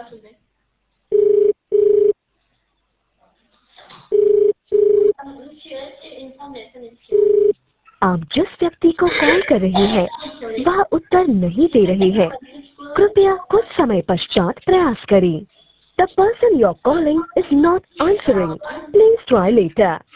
आप जिस व्यक्ति को कॉल कर रही हैं, वह उत्तर नहीं दे रही है। कृपया कुछ समय पश्चात प्रयास करें। The person you're calling is not answering. Please try later.